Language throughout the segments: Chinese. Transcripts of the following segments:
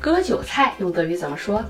割韭菜用德语怎么说？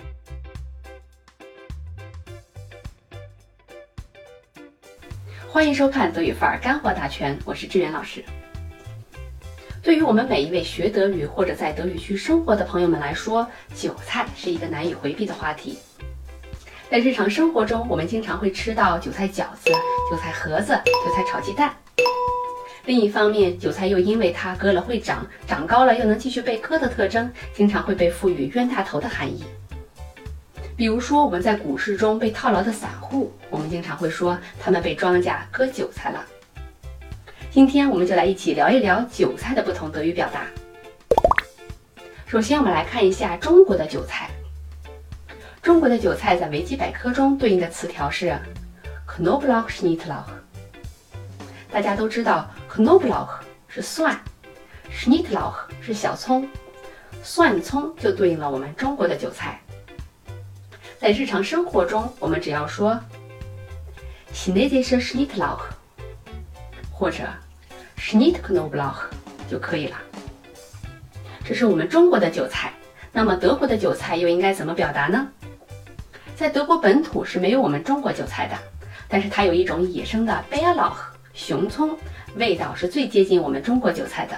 欢迎收看德语范儿干货大全，我是志远老师。对于我们每一位学德语或者在德语区生活的朋友们来说，韭菜是一个难以回避的话题。在日常生活中，我们经常会吃到韭菜饺子、韭菜盒子、韭菜炒鸡蛋。另一方面，韭菜又因为它割了会长，长高了又能继续被割的特征，经常会被赋予冤大头的含义。比如说，我们在股市中被套牢的散户，我们经常会说他们被庄家割韭菜了。今天我们就来一起聊一聊韭菜的不同德语表达。首先，我们来看一下中国的韭菜。中国的韭菜在维基百科中对应的词条是 Knoblauch Schnittlauch。大家都知道 Knoblauch 是蒜， Schnittlauch 是小葱，蒜葱就对应了我们中国的韭菜。在日常生活中，我们只要说 Chinesische Schnittlauch 或者 Schnittknoblauch 就可以了。这是我们中国的韭菜。那么德国的韭菜又应该怎么表达呢？在德国本土是没有我们中国韭菜的，但是它有一种野生的 Bärlauch 熊葱，味道是最接近我们中国韭菜的。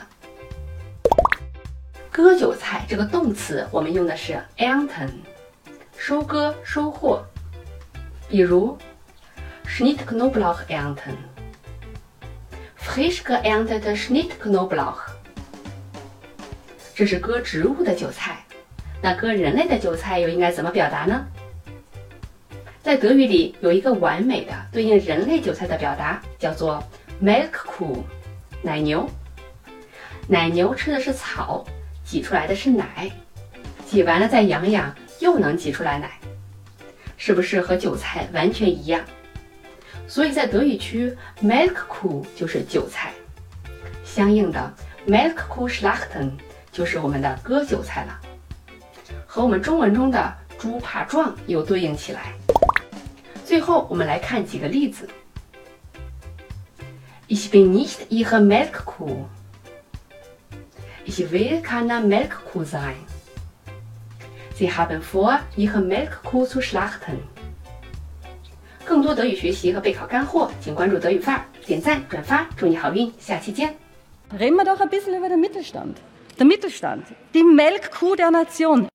割韭菜这个动词我们用的是 ernten， 收割收获。比如 Schnittknoblauch ernten， frisch geerntete Schnittknoblauch。 这是割植物的韭菜。那割人类的韭菜又应该怎么表达呢？在德语里有一个完美的对应人类韭菜的表达，叫做 Melkkuh， 奶牛。奶牛吃的是草，挤出来的是奶，挤完了再养养，又能挤出来奶，是不是和韭菜完全一样？所以在德语区 Melkkuh 就是韭菜，相应的 Melkkuh schlachten 就是我们的割韭菜了，和我们中文中的猪怕壮又对应起来。最后我们来看几个例子。Ich bin nicht Ihre Melkkuh. Ich will keine Melkkuh sein. Sie haben vor, Ihre Melkkuh zu schlachten. 更多德语学习和备考干货，请关注德语范儿，点赞转发，祝你好运，下期见。 Reden wir doch ein bisschen über den Mittelstand. Der Mittelstand, die Melkkuh der Nation.